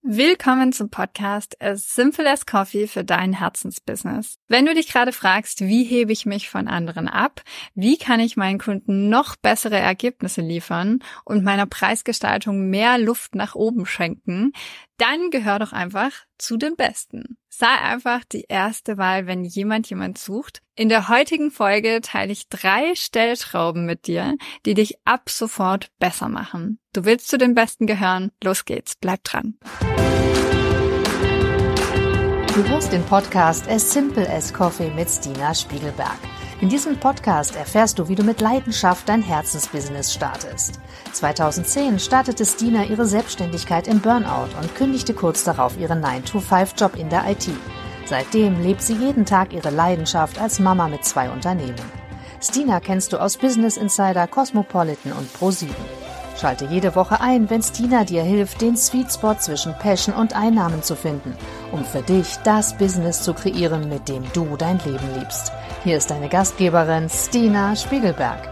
Willkommen zum Podcast As Simple as Coffee für dein Herzensbusiness. Wenn du dich gerade fragst, wie hebe ich mich von anderen ab, wie kann ich meinen Kunden noch bessere Ergebnisse liefern und meiner Preisgestaltung mehr Luft nach oben schenken, dann gehör doch einfach zu den Besten. Sei einfach die erste Wahl, wenn jemand sucht. In der heutigen Folge teile ich 3 Stellschrauben mit dir, die dich ab sofort besser machen. Du willst zu den Besten gehören? Los geht's, bleib dran. Du hörst den Podcast As Simple as Coffee mit Stina Spiegelberg. In diesem Podcast erfährst du, wie du mit Leidenschaft dein Herzensbusiness startest. 2010 startete Stina ihre Selbstständigkeit im Burnout und kündigte kurz darauf ihren 9-to-5-Job in der IT. Seitdem lebt sie jeden Tag ihre Leidenschaft als Mama mit 2 Unternehmen. Stina kennst du aus Business Insider, Cosmopolitan und Pro7. Schalte jede Woche ein, wenn Stina dir hilft, den Sweet Spot zwischen Passion und Einnahmen zu finden, um für dich das Business zu kreieren, mit dem du dein Leben liebst. Hier ist deine Gastgeberin Stina Spiegelberg.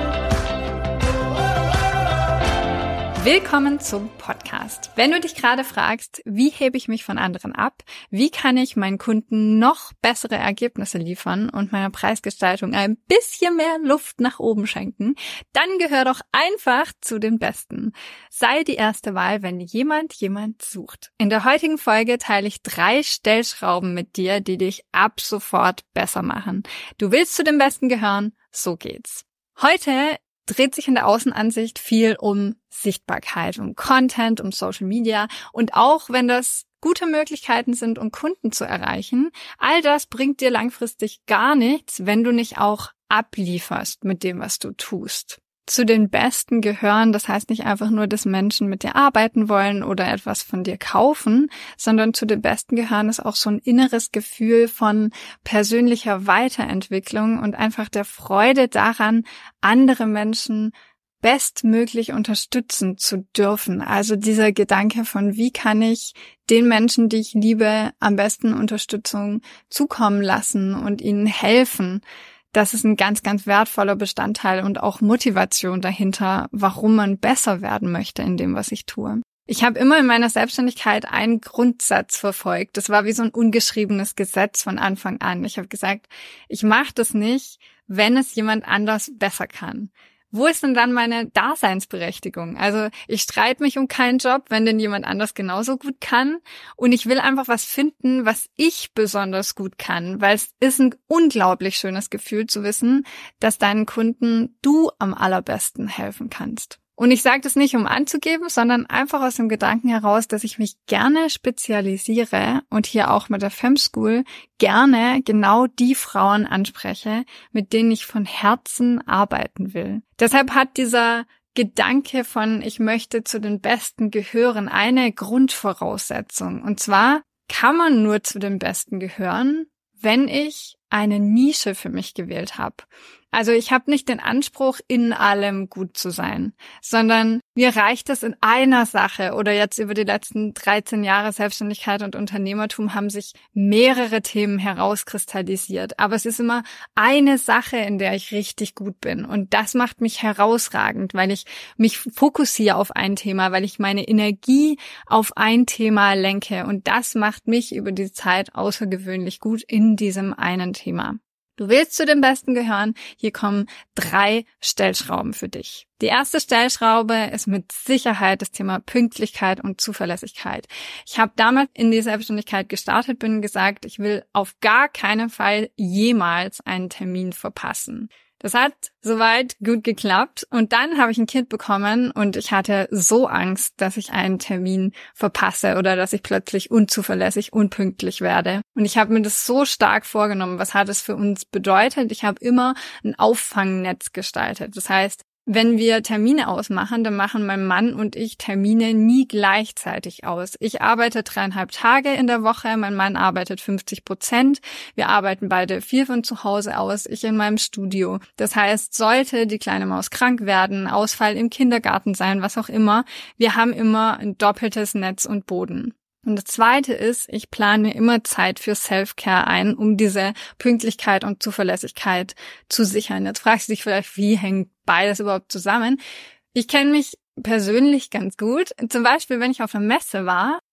Willkommen zum Podcast. Wenn du dich gerade fragst, wie hebe ich mich von anderen ab, wie kann ich meinen Kunden noch bessere Ergebnisse liefern und meiner Preisgestaltung ein bisschen mehr Luft nach oben schenken, dann gehör doch einfach zu den Besten. Sei die erste Wahl, wenn jemand sucht. In der heutigen Folge teile ich 3 Stellschrauben mit dir, die dich ab sofort besser machen. Du willst zu den Besten gehören? So geht's. Heute dreht sich in der Außenansicht viel um Sichtbarkeit, um Content, um Social Media und auch wenn das gute Möglichkeiten sind, um Kunden zu erreichen, all das bringt dir langfristig gar nichts, wenn du nicht auch ablieferst mit dem, was du tust. Zu den Besten gehören, das heißt nicht einfach nur, dass Menschen mit dir arbeiten wollen oder etwas von dir kaufen, sondern zu den Besten gehören ist auch so ein inneres Gefühl von persönlicher Weiterentwicklung und einfach der Freude daran, andere Menschen bestmöglich unterstützen zu dürfen. Also dieser Gedanke von, wie kann ich den Menschen, die ich liebe, am besten Unterstützung zukommen lassen und ihnen helfen. Das ist ein ganz, ganz wertvoller Bestandteil und auch Motivation dahinter, warum man besser werden möchte in dem, was ich tue. Ich habe immer in meiner Selbstständigkeit einen Grundsatz verfolgt. Das war wie so ein ungeschriebenes Gesetz von Anfang an. Ich habe gesagt, ich mache das nicht, wenn es jemand anders besser kann. Wo ist denn dann meine Daseinsberechtigung? Also ich streite mich um keinen Job, wenn denn jemand anders genauso gut kann. Und ich will einfach was finden, was ich besonders gut kann, weil es ist ein unglaublich schönes Gefühl zu wissen, dass deinen Kunden du am allerbesten helfen kannst. Und ich sage das nicht, um anzugeben, sondern einfach aus dem Gedanken heraus, dass ich mich gerne spezialisiere und hier auch mit der FemSchool gerne genau die Frauen anspreche, mit denen ich von Herzen arbeiten will. Deshalb hat dieser Gedanke von, ich möchte zu den Besten gehören, eine Grundvoraussetzung. Und zwar kann man nur zu den Besten gehören, wenn ich eine Nische für mich gewählt habe. Also ich habe nicht den Anspruch, in allem gut zu sein, sondern mir reicht es in einer Sache oder jetzt über die letzten 13 Jahre Selbstständigkeit und Unternehmertum haben sich mehrere Themen herauskristallisiert. Aber es ist immer eine Sache, in der ich richtig gut bin und das macht mich herausragend, weil ich mich fokussiere auf ein Thema, weil ich meine Energie auf ein Thema lenke und das macht mich über die Zeit außergewöhnlich gut in diesem einen Thema. Du willst zu den Besten gehören, hier kommen 3 Stellschrauben für dich. Die erste Stellschraube ist mit Sicherheit das Thema Pünktlichkeit und Zuverlässigkeit. Ich habe damals in die Selbstständigkeit gestartet, bin gesagt, ich will auf gar keinen Fall jemals einen Termin verpassen. Das hat soweit gut geklappt und dann habe ich ein Kind bekommen und ich hatte so Angst, dass ich einen Termin verpasse oder dass ich plötzlich unzuverlässig, unpünktlich werde. Und ich habe mir das so stark vorgenommen. Was hat es für uns bedeutet? Ich habe immer ein Auffangnetz gestaltet. Das heißt, wenn wir Termine ausmachen, dann machen mein Mann und ich Termine nie gleichzeitig aus. Ich arbeite 3,5 Tage in der Woche, mein Mann arbeitet 50%. Wir arbeiten beide viel von zu Hause aus, ich in meinem Studio. Das heißt, sollte die kleine Maus krank werden, Ausfall im Kindergarten sein, was auch immer, wir haben immer ein doppeltes Netz und Boden. Und das Zweite ist, ich plane mir immer Zeit für Self-Care ein, um diese Pünktlichkeit und Zuverlässigkeit zu sichern. Jetzt fragst du dich vielleicht, wie hängt beides überhaupt zusammen? Ich kenne mich persönlich ganz gut. Zum Beispiel, wenn ich auf einer Messe war,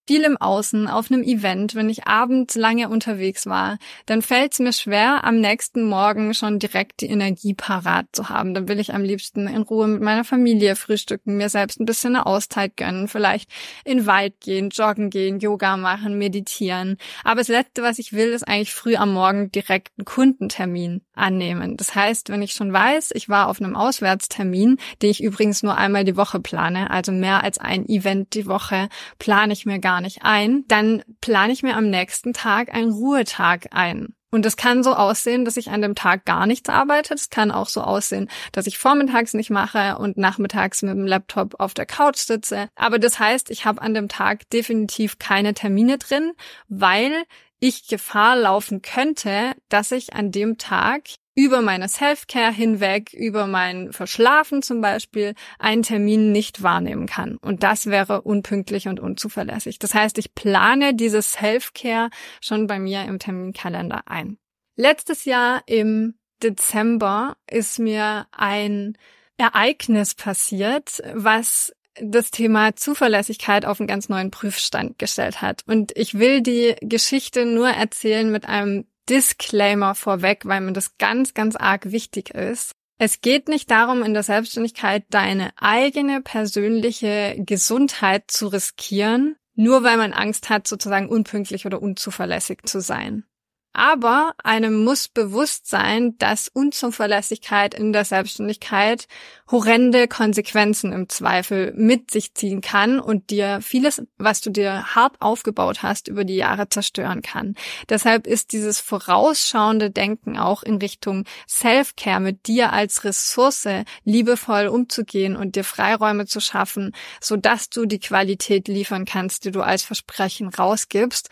viel im Außen, auf einem Event, wenn ich abends lange unterwegs war, dann fällt es mir schwer, am nächsten Morgen schon direkt die Energie parat zu haben. Dann will ich am liebsten in Ruhe mit meiner Familie frühstücken, mir selbst ein bisschen eine Auszeit gönnen, vielleicht in den Wald gehen, joggen gehen, Yoga machen, meditieren. Aber das Letzte, was ich will, ist eigentlich früh am Morgen direkt einen Kundentermin annehmen. Das heißt, wenn ich schon weiß, ich war auf einem Auswärtstermin, den ich übrigens nur einmal die Woche plane, also mehr als ein Event die Woche plane ich mir gar nicht ein, dann plane ich mir am nächsten Tag einen Ruhetag ein. Und es kann so aussehen, dass ich an dem Tag gar nichts arbeite. Es kann auch so aussehen, dass ich vormittags nicht mache und nachmittags mit dem Laptop auf der Couch sitze. Aber das heißt, ich habe an dem Tag definitiv keine Termine drin, weil ich Gefahr laufen könnte, dass ich an dem Tag über meine Self-Care hinweg, über mein Verschlafen zum Beispiel, einen Termin nicht wahrnehmen kann. Und das wäre unpünktlich und unzuverlässig. Das heißt, ich plane dieses Self-Care schon bei mir im Terminkalender ein. Letztes Jahr im Dezember ist mir ein Ereignis passiert, was das Thema Zuverlässigkeit auf einen ganz neuen Prüfstand gestellt hat. Und ich will die Geschichte nur erzählen mit einem Disclaimer vorweg, weil mir das ganz, ganz arg wichtig ist. Es geht nicht darum, in der Selbstständigkeit deine eigene persönliche Gesundheit zu riskieren, nur weil man Angst hat, sozusagen unpünktlich oder unzuverlässig zu sein. Aber einem muss bewusst sein, dass Unzuverlässigkeit in der Selbstständigkeit horrende Konsequenzen im Zweifel mit sich ziehen kann und dir vieles, was du dir hart aufgebaut hast, über die Jahre zerstören kann. Deshalb ist dieses vorausschauende Denken auch in Richtung Self-Care, mit dir als Ressource liebevoll umzugehen und dir Freiräume zu schaffen, sodass du die Qualität liefern kannst, die du als Versprechen rausgibst,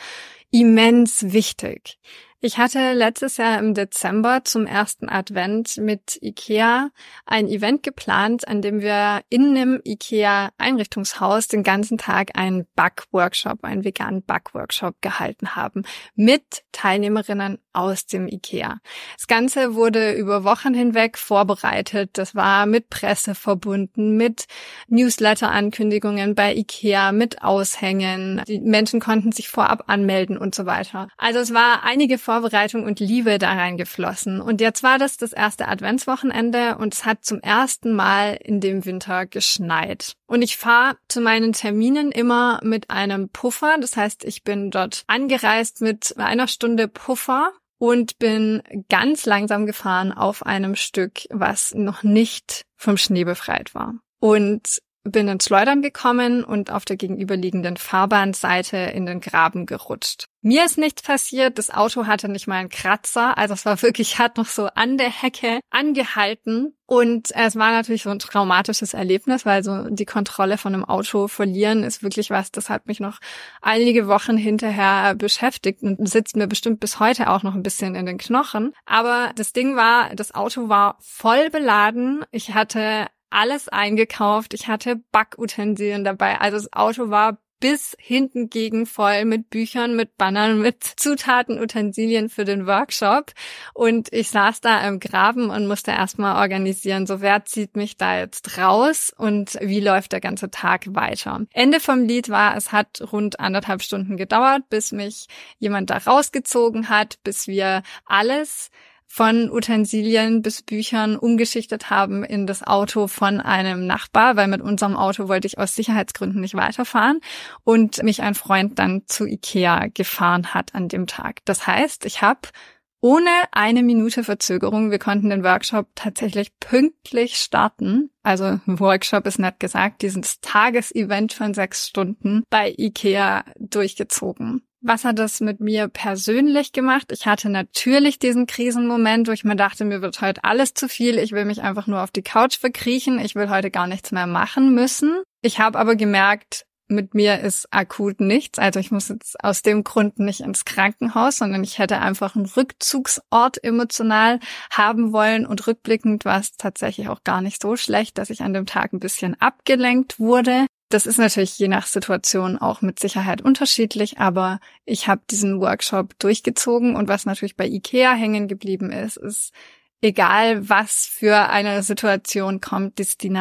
immens wichtig. Ich hatte letztes Jahr im Dezember zum ersten Advent mit IKEA ein Event geplant, an dem wir in einem IKEA-Einrichtungshaus den ganzen Tag einen Backworkshop, einen veganen Backworkshop gehalten haben mit Teilnehmerinnen aus dem IKEA. Das Ganze wurde über Wochen hinweg vorbereitet. Das war mit Presse verbunden, mit Newsletter-Ankündigungen bei IKEA, mit Aushängen. Die Menschen konnten sich vorab anmelden und so weiter. Also es war einige Vorbereitung und Liebe da reingeflossen. Und jetzt war das erste Adventswochenende und es hat zum ersten Mal in dem Winter geschneit. Und ich fahre zu meinen Terminen immer mit einem Puffer. Das heißt, ich bin dort angereist mit einer Stunde Puffer und bin ganz langsam gefahren auf einem Stück, was noch nicht vom Schnee befreit war. Und bin ins Schleudern gekommen und auf der gegenüberliegenden Fahrbahnseite in den Graben gerutscht. Mir ist nichts passiert, das Auto hatte nicht mal einen Kratzer, also es war wirklich, hat noch so an der Hecke angehalten und es war natürlich so ein traumatisches Erlebnis, weil so die Kontrolle von einem Auto verlieren ist wirklich was, das hat mich noch einige Wochen hinterher beschäftigt und sitzt mir bestimmt bis heute auch noch ein bisschen in den Knochen. Aber das Ding war, das Auto war voll beladen, ich hatte alles eingekauft, ich hatte Backutensilien dabei, also das Auto war bis hinten gegen voll mit Büchern, mit Bannern, mit Zutaten, Utensilien für den Workshop und ich saß da im Graben und musste erstmal organisieren, so wer zieht mich da jetzt raus und wie läuft der ganze Tag weiter. Ende vom Lied war, es hat rund 1,5 Stunden gedauert, bis mich jemand da rausgezogen hat, bis wir alles von Utensilien bis Büchern umgeschichtet haben in das Auto von einem Nachbar, weil mit unserem Auto wollte ich aus Sicherheitsgründen nicht weiterfahren und mich ein Freund dann zu IKEA gefahren hat an dem Tag. Das heißt, ich habe ohne eine Minute Verzögerung, wir konnten den Workshop tatsächlich pünktlich starten, also Workshop ist nett gesagt, dieses Tagesevent von 6 Stunden bei IKEA durchgezogen. Was hat das mit mir persönlich gemacht? Ich hatte natürlich diesen Krisenmoment, wo ich mir dachte, mir wird heute alles zu viel. Ich will mich einfach nur auf die Couch verkriechen. Ich will heute gar nichts mehr machen müssen. Ich habe aber gemerkt, mit mir ist akut nichts. Also ich muss jetzt aus dem Grund nicht ins Krankenhaus, sondern ich hätte einfach einen Rückzugsort emotional haben wollen. Und rückblickend war es tatsächlich auch gar nicht so schlecht, dass ich an dem Tag ein bisschen abgelenkt wurde. Das ist natürlich je nach Situation auch mit Sicherheit unterschiedlich, aber ich habe diesen Workshop durchgezogen und was natürlich bei IKEA hängen geblieben ist, egal was für eine Situation kommt, Destina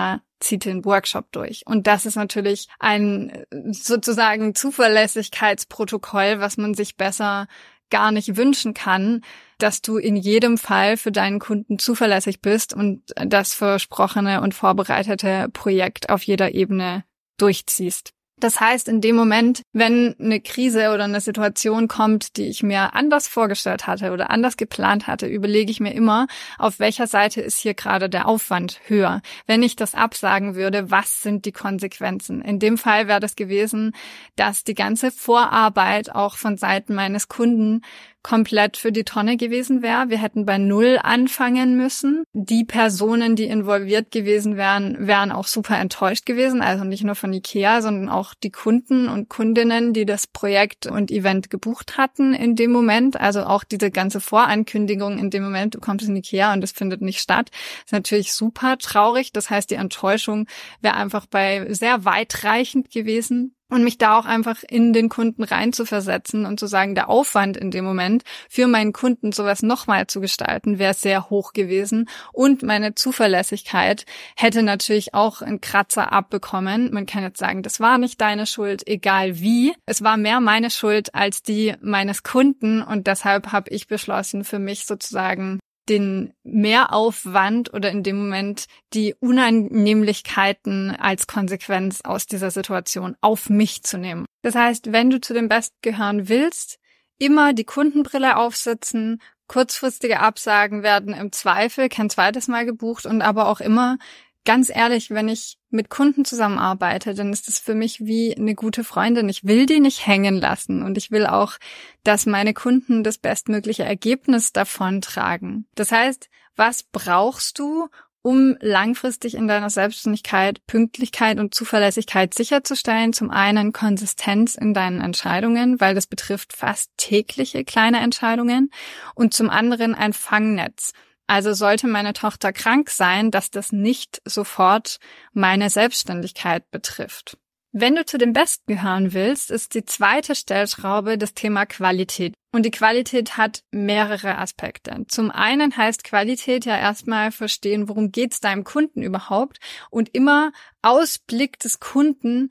zieht den Workshop durch. Und das ist natürlich ein sozusagen Zuverlässigkeitsprotokoll, was man sich besser gar nicht wünschen kann, dass du in jedem Fall für deinen Kunden zuverlässig bist und das versprochene und vorbereitete Projekt auf jeder Ebene durchziehst. Das heißt, in dem Moment, wenn eine Krise oder eine Situation kommt, die ich mir anders vorgestellt hatte oder anders geplant hatte, überlege ich mir immer, auf welcher Seite ist hier gerade der Aufwand höher. Wenn ich das absagen würde, was sind die Konsequenzen? In dem Fall wäre das gewesen, dass die ganze Vorarbeit auch von Seiten meines Kunden komplett für die Tonne gewesen wäre. Wir hätten bei Null anfangen müssen. Die Personen, die involviert gewesen wären auch super enttäuscht gewesen. Also nicht nur von IKEA, sondern auch die Kunden und Kundinnen, die das Projekt und Event gebucht hatten in dem Moment. Also auch diese ganze Vorankündigung in dem Moment, du kommst in IKEA und es findet nicht statt, ist natürlich super traurig. Das heißt, die Enttäuschung wäre einfach sehr weitreichend gewesen. Und mich da auch einfach in den Kunden reinzuversetzen und zu sagen, der Aufwand in dem Moment für meinen Kunden sowas nochmal zu gestalten, wäre sehr hoch gewesen. Und meine Zuverlässigkeit hätte natürlich auch einen Kratzer abbekommen. Man kann jetzt sagen, das war nicht deine Schuld, egal wie. Es war mehr meine Schuld als die meines Kunden. Und deshalb habe ich beschlossen, für mich sozusagen den Mehraufwand oder in dem Moment die Unannehmlichkeiten als Konsequenz aus dieser Situation auf mich zu nehmen. Das heißt, wenn du zu den Besten gehören willst, immer die Kundenbrille aufsetzen, kurzfristige Absagen werden im Zweifel kein zweites Mal gebucht und aber auch immer, ganz ehrlich, wenn ich mit Kunden zusammenarbeite, dann ist das für mich wie eine gute Freundin. Ich will die nicht hängen lassen und ich will auch, dass meine Kunden das bestmögliche Ergebnis davon tragen. Das heißt, was brauchst du, um langfristig in deiner Selbstständigkeit Pünktlichkeit und Zuverlässigkeit sicherzustellen? Zum einen Konsistenz in deinen Entscheidungen, weil das betrifft fast tägliche kleine Entscheidungen, und zum anderen ein Fangnetz. Also sollte meine Tochter krank sein, dass das nicht sofort meine Selbstständigkeit betrifft. Wenn du zu den Besten gehören willst, ist die zweite Stellschraube das Thema Qualität. Und die Qualität hat mehrere Aspekte. Zum einen heißt Qualität ja erstmal verstehen, worum geht's deinem Kunden überhaupt, und immer aus Blick des Kunden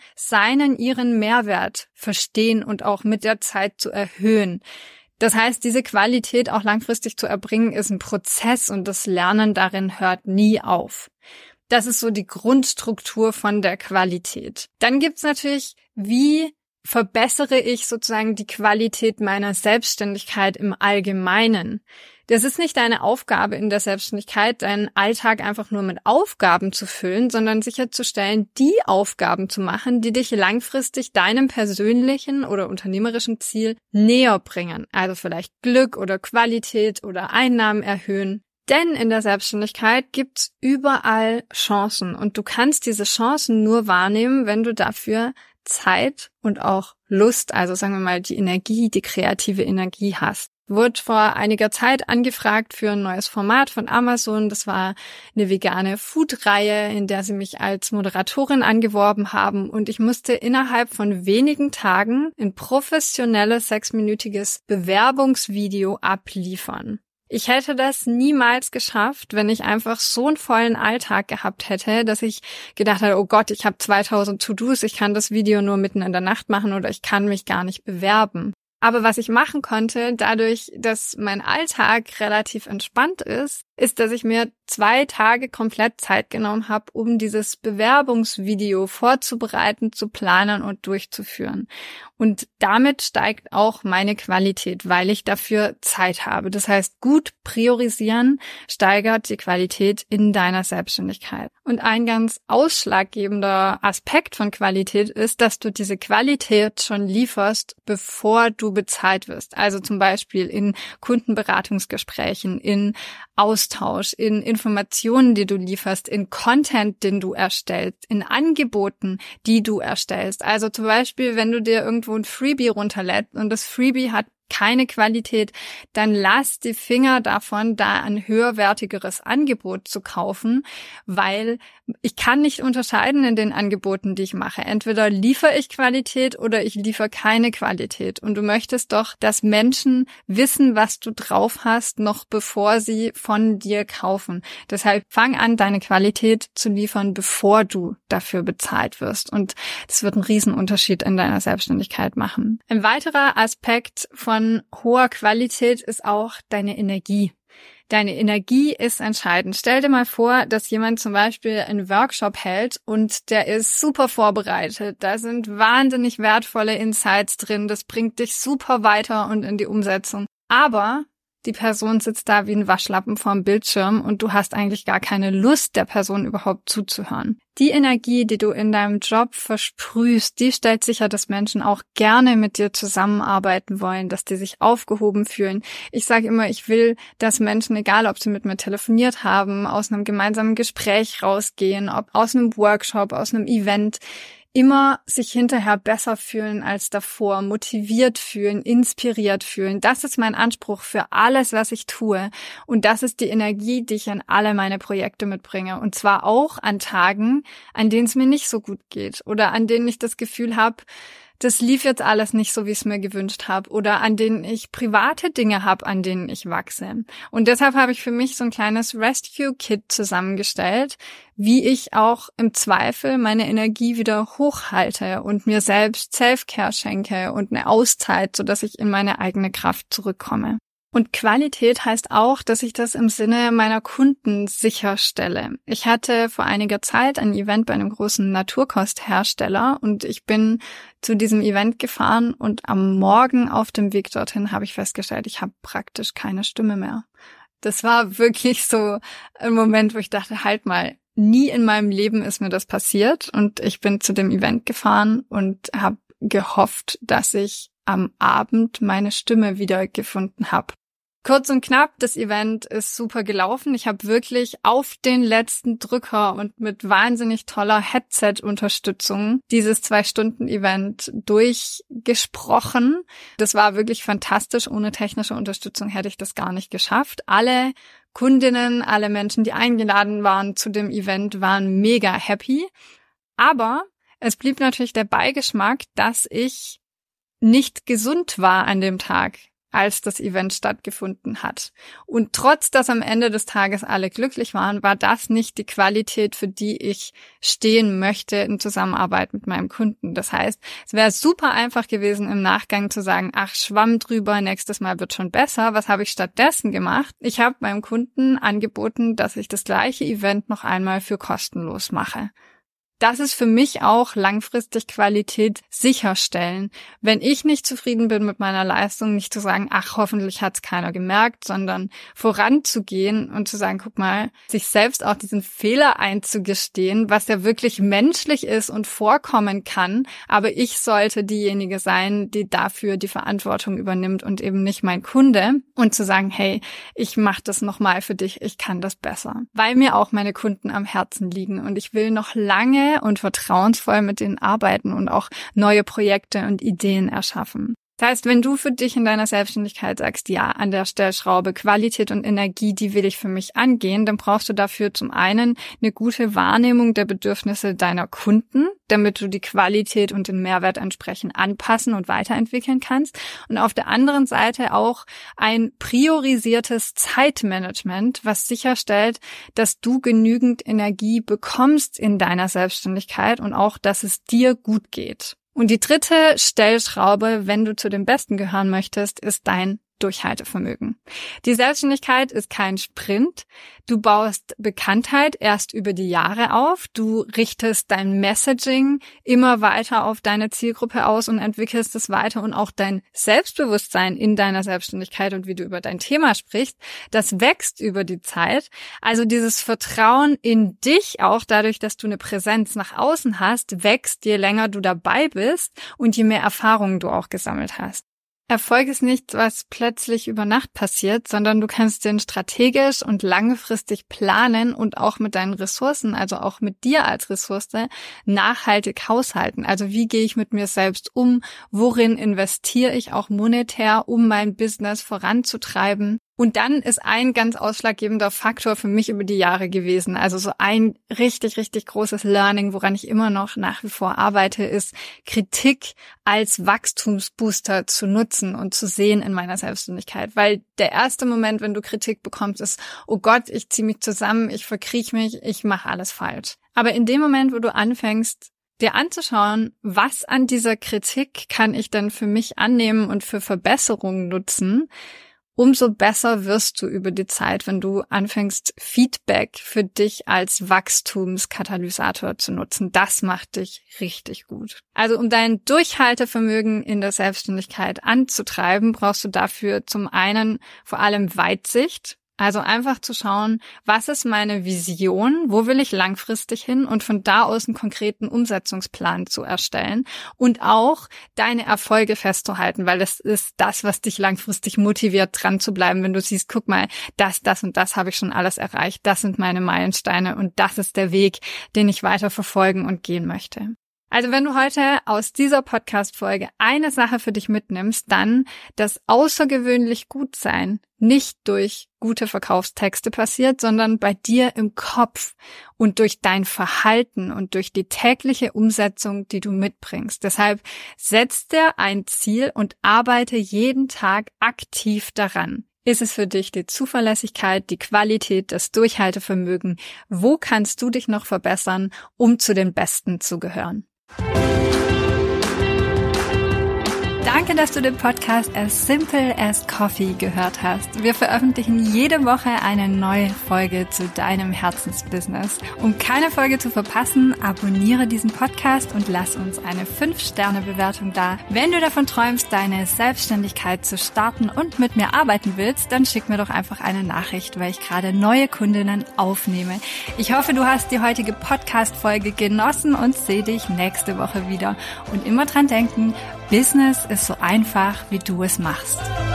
ihren Mehrwert verstehen und auch mit der Zeit zu erhöhen. Das heißt, diese Qualität auch langfristig zu erbringen, ist ein Prozess und das Lernen darin hört nie auf. Das ist so die Grundstruktur von der Qualität. Dann gibt's natürlich, wie verbessere ich sozusagen die Qualität meiner Selbstständigkeit im Allgemeinen. Das ist nicht deine Aufgabe in der Selbstständigkeit, deinen Alltag einfach nur mit Aufgaben zu füllen, sondern sicherzustellen, die Aufgaben zu machen, die dich langfristig deinem persönlichen oder unternehmerischen Ziel näher bringen. Also vielleicht Glück oder Qualität oder Einnahmen erhöhen. Denn in der Selbstständigkeit gibt's überall Chancen und du kannst diese Chancen nur wahrnehmen, wenn du dafür Zeit und auch Lust, also sagen wir mal die Energie, die kreative Energie hast. Wurde vor einiger Zeit angefragt für ein neues Format von Amazon. Das war eine vegane Food-Reihe, in der sie mich als Moderatorin angeworben haben. Und ich musste innerhalb von wenigen Tagen ein professionelles 6-minütiges Bewerbungsvideo abliefern. Ich hätte das niemals geschafft, wenn ich einfach so einen vollen Alltag gehabt hätte, dass ich gedacht hätte, oh Gott, ich habe 2000 To-Dos, ich kann das Video nur mitten in der Nacht machen oder ich kann mich gar nicht bewerben. Aber was ich machen konnte, dadurch, dass mein Alltag relativ entspannt ist, dass ich mir 2 Tage komplett Zeit genommen habe, um dieses Bewerbungsvideo vorzubereiten, zu planen und durchzuführen. Und damit steigt auch meine Qualität, weil ich dafür Zeit habe. Das heißt, gut priorisieren steigert die Qualität in deiner Selbstständigkeit. Und ein ganz ausschlaggebender Aspekt von Qualität ist, dass du diese Qualität schon lieferst, bevor du bezahlt wirst. Also zum Beispiel in Kundenberatungsgesprächen, in Austausch, in Informationen, die du lieferst, in Content, den du erstellst, in Angeboten, die du erstellst. Also zum Beispiel, wenn du dir irgendwo ein Freebie runterlädst und das Freebie hat keine Qualität, dann lass die Finger davon, da ein höherwertigeres Angebot zu kaufen, weil ich kann nicht unterscheiden in den Angeboten, die ich mache. Entweder liefere ich Qualität oder ich liefere keine Qualität. Und du möchtest doch, dass Menschen wissen, was du drauf hast, noch bevor sie von dir kaufen. Deshalb fang an, deine Qualität zu liefern, bevor du dafür bezahlt wirst. Und das wird einen riesen Unterschied in deiner Selbstständigkeit machen. Ein weiterer Aspekt von hoher Qualität ist auch deine Energie. Deine Energie ist entscheidend. Stell dir mal vor, dass jemand zum Beispiel einen Workshop hält und der ist super vorbereitet. Da sind wahnsinnig wertvolle Insights drin. Das bringt dich super weiter und in die Umsetzung. Aber die Person sitzt da wie ein Waschlappen vorm Bildschirm und du hast eigentlich gar keine Lust, der Person überhaupt zuzuhören. Die Energie, die du in deinem Job versprühst, die stellt sicher, dass Menschen auch gerne mit dir zusammenarbeiten wollen, dass die sich aufgehoben fühlen. Ich sage immer, ich will, dass Menschen, egal ob sie mit mir telefoniert haben, aus einem gemeinsamen Gespräch rausgehen, ob aus einem Workshop, aus einem Event, immer sich hinterher besser fühlen als davor, motiviert fühlen, inspiriert fühlen. Das ist mein Anspruch für alles, was ich tue. Und das ist die Energie, die ich in alle meine Projekte mitbringe. Und zwar auch an Tagen, an denen es mir nicht so gut geht oder an denen ich das Gefühl habe, das lief jetzt alles nicht so, wie ich es mir gewünscht habe oder an denen ich private Dinge habe, an denen ich wachse. Und deshalb habe ich für mich so ein kleines Rescue-Kit zusammengestellt, wie ich auch im Zweifel meine Energie wieder hochhalte und mir selbst Self-Care schenke und eine Auszeit, sodass ich in meine eigene Kraft zurückkomme. Und Qualität heißt auch, dass ich das im Sinne meiner Kunden sicherstelle. Ich hatte vor einiger Zeit ein Event bei einem großen Naturkosthersteller und ich bin zu diesem Event gefahren und am Morgen auf dem Weg dorthin habe ich festgestellt, ich habe praktisch keine Stimme mehr. Das war wirklich so ein Moment, wo ich dachte, halt mal, nie in meinem Leben ist mir das passiert und ich bin zu dem Event gefahren und habe gehofft, dass ich am Abend meine Stimme wieder gefunden habe. Kurz und knapp, das Event ist super gelaufen. Ich habe wirklich auf den letzten Drücker und mit wahnsinnig toller Headset-Unterstützung dieses 2-Stunden-Event durchgesprochen. Das war wirklich fantastisch. Ohne technische Unterstützung hätte ich das gar nicht geschafft. Alle Kundinnen, alle Menschen, die eingeladen waren zu dem Event, waren mega happy. Aber es blieb natürlich der Beigeschmack, dass ich nicht gesund war an dem Tag, als das Event stattgefunden hat. Und trotz, dass am Ende des Tages alle glücklich waren, war das nicht die Qualität, für die ich stehen möchte in Zusammenarbeit mit meinem Kunden. Das heißt, es wäre super einfach gewesen, im Nachgang zu sagen, ach, Schwamm drüber, nächstes Mal wird schon besser. Was habe ich stattdessen gemacht? Ich habe meinem Kunden angeboten, dass ich das gleiche Event noch einmal für kostenlos mache. Das ist für mich auch langfristig Qualität sicherstellen. Wenn ich nicht zufrieden bin mit meiner Leistung, nicht zu sagen, ach, hoffentlich hat's keiner gemerkt, sondern voranzugehen und zu sagen, guck mal, sich selbst auch diesen Fehler einzugestehen, was ja wirklich menschlich ist und vorkommen kann, aber ich sollte diejenige sein, die dafür die Verantwortung übernimmt und eben nicht mein Kunde, und zu sagen, hey, ich mache das nochmal für dich, ich kann das besser, weil mir auch meine Kunden am Herzen liegen und ich will noch lange und vertrauensvoll mit denen arbeiten und auch neue Projekte und Ideen erschaffen. Das heißt, wenn du für dich in deiner Selbstständigkeit sagst, ja, an der Stellschraube Qualität und Energie, die will ich für mich angehen, dann brauchst du dafür zum einen eine gute Wahrnehmung der Bedürfnisse deiner Kunden, damit du die Qualität und den Mehrwert entsprechend anpassen und weiterentwickeln kannst. Und auf der anderen Seite auch ein priorisiertes Zeitmanagement, was sicherstellt, dass du genügend Energie bekommst in deiner Selbstständigkeit und auch, dass es dir gut geht. Und die dritte Stellschraube, wenn du zu den Besten gehören möchtest, ist dein Durchhaltevermögen. Die Selbstständigkeit ist kein Sprint. Du baust Bekanntheit erst über die Jahre auf. Du richtest dein Messaging immer weiter auf deine Zielgruppe aus und entwickelst es weiter. Und auch dein Selbstbewusstsein in deiner Selbstständigkeit und wie du über dein Thema sprichst, das wächst über die Zeit. Also dieses Vertrauen in dich, auch dadurch, dass du eine Präsenz nach außen hast, wächst, je länger du dabei bist und je mehr Erfahrungen du auch gesammelt hast. Erfolg ist nichts, was plötzlich über Nacht passiert, sondern du kannst den strategisch und langfristig planen und auch mit deinen Ressourcen, also auch mit dir als Ressource, nachhaltig haushalten. Also wie gehe ich mit mir selbst um? Worin investiere ich auch monetär, um mein Business voranzutreiben? Und dann ist ein ganz ausschlaggebender Faktor für mich über die Jahre gewesen. Also so ein richtig, richtig großes Learning, woran ich immer noch nach wie vor arbeite, ist Kritik als Wachstumsbooster zu nutzen und zu sehen in meiner Selbstständigkeit. Weil der erste Moment, wenn du Kritik bekommst, ist, oh Gott, ich ziehe mich zusammen, ich verkrieche mich, ich mache alles falsch. Aber in dem Moment, wo du anfängst, dir anzuschauen, was an dieser Kritik kann ich denn für mich annehmen und für Verbesserungen nutzen, umso besser wirst du über die Zeit, wenn du anfängst, Feedback für dich als Wachstumskatalysator zu nutzen. Das macht dich richtig gut. Also um dein Durchhaltevermögen in der Selbstständigkeit anzutreiben, brauchst du dafür zum einen vor allem Weitsicht. Also einfach zu schauen, was ist meine Vision, wo will ich langfristig hin und von da aus einen konkreten Umsetzungsplan zu erstellen und auch deine Erfolge festzuhalten, weil das ist das, was dich langfristig motiviert, dran zu bleiben, wenn du siehst, guck mal, das und das habe ich schon alles erreicht, das sind meine Meilensteine und das ist der Weg, den ich weiter verfolgen und gehen möchte. Also wenn du heute aus dieser Podcast-Folge eine Sache für dich mitnimmst, dann, dass außergewöhnlich Gutsein nicht durch gute Verkaufstexte passiert, sondern bei dir im Kopf und durch dein Verhalten und durch die tägliche Umsetzung, die du mitbringst. Deshalb setz dir ein Ziel und arbeite jeden Tag aktiv daran. Ist es für dich die Zuverlässigkeit, die Qualität, das Durchhaltevermögen? Wo kannst du dich noch verbessern, um zu den Besten zu gehören? Danke, dass du den Podcast As Simple as Coffee gehört hast. Wir veröffentlichen jede Woche eine neue Folge zu deinem Herzensbusiness. Um keine Folge zu verpassen, abonniere diesen Podcast und lass uns eine 5-Sterne-Bewertung da. Wenn du davon träumst, deine Selbstständigkeit zu starten und mit mir arbeiten willst, dann schick mir doch einfach eine Nachricht, weil ich gerade neue Kundinnen aufnehme. Ich hoffe, du hast die heutige Podcast-Folge genossen und sehe dich nächste Woche wieder. Und immer dran denken, Business ist so einfach, wie du es machst.